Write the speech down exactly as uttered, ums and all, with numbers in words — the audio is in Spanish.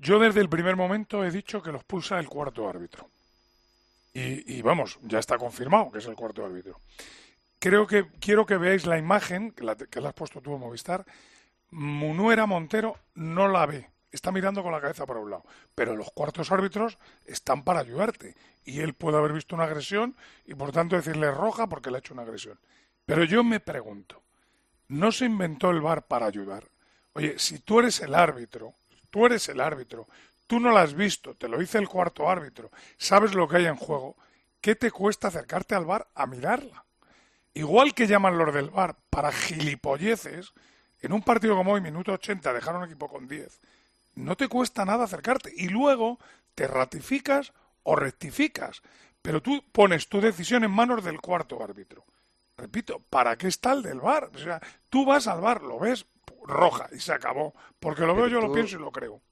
Yo desde el primer momento he dicho que los pulsa el cuarto árbitro. Y, y vamos, ya está confirmado que es el cuarto árbitro. Creo que quiero que veáis la imagen, que la, que la has puesto tú en Movistar. Munuera Montero no la ve, está mirando con la cabeza para un lado, pero los cuartos árbitros están para ayudarte y él puede haber visto una agresión y por tanto decirle roja porque le ha hecho una agresión. Pero yo me pregunto, ¿no se inventó el V A R para ayudar? Oye, si tú eres el árbitro, tú eres el árbitro, tú no la has visto, te lo dice el cuarto árbitro, sabes lo que hay en juego, ¿qué te cuesta acercarte al V A R a mirarla? Igual que llaman los del V A R para gilipolleces, en un partido como hoy, minuto ochenta, dejar un equipo con diez, no te cuesta nada acercarte y luego te ratificas o rectificas, pero tú pones tu decisión en manos del cuarto árbitro. Repito, ¿para qué está el del V A R? O sea, tú vas al V A R, lo ves, roja y se acabó, porque lo veo Pero yo, lo tú, pienso y lo creo.